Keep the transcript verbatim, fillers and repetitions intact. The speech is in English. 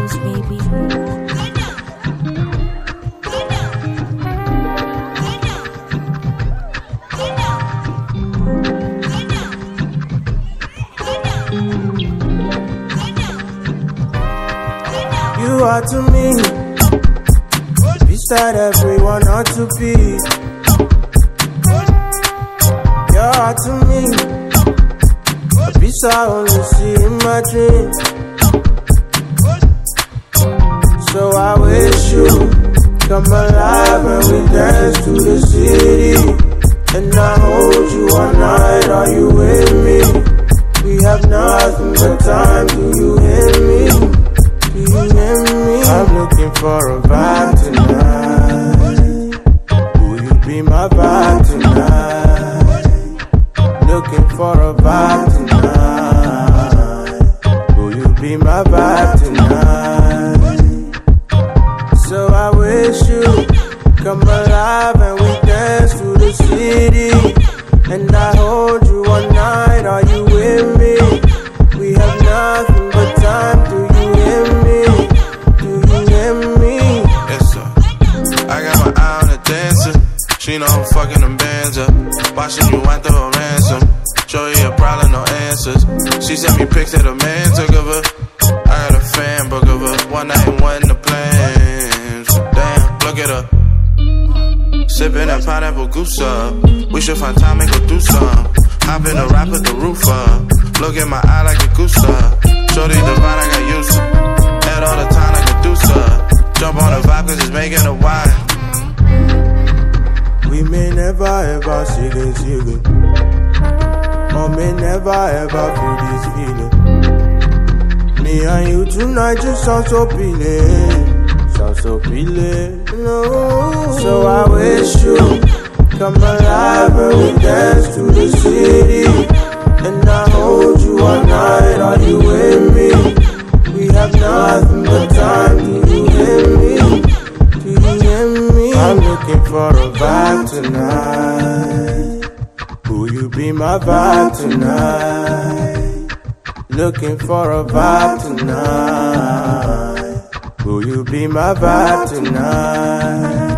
Vibes, baby. You are to me, beside everyone ought to be. You are to me, a piece I only see in my dreams. So I wish you come alive and we dance to the city. And I hold you all night, are you with me? We have nothing but time, do you hear me? Do you hear me? I'm looking for a vibe tonight. Will you be my vibe tonight? Looking for a vibe tonight. Will you be my vibe tonight? So I wish you come alive and we dance through the city. And I hold you all night, are you with me? We have nothing but time, do you hear me? Do you hear me? Yes sir, I got my eye on the dancer. She know I'm fucking them bands up. Watching you want the whole ransom. Show you a problem, no answers. She sent me pics that a man took of her. I got a fan book of her. One night and one the plans. Damn, look at her. Sippin' that pineapple goose up. We should find time and go do some. Hop in the rap, put the roof up. Look in my eye like a goose up. Shorty divine, I got used to. Head all the time like a deuce up. Jump on the vibe cause it's making a wine. We may never ever see this feeling, or may never ever feel this feeling. Me and you tonight just sound so appealing, sound so appealing. No. So I wish you come alive and we dance to the city. And I hold you all night, are you with me? We have nothing but time, do you hear me? Do you hear me? I'm looking for a vibe tonight. Will you be my vibe tonight? Looking for a vibe tonight. Will you be my vibe tonight?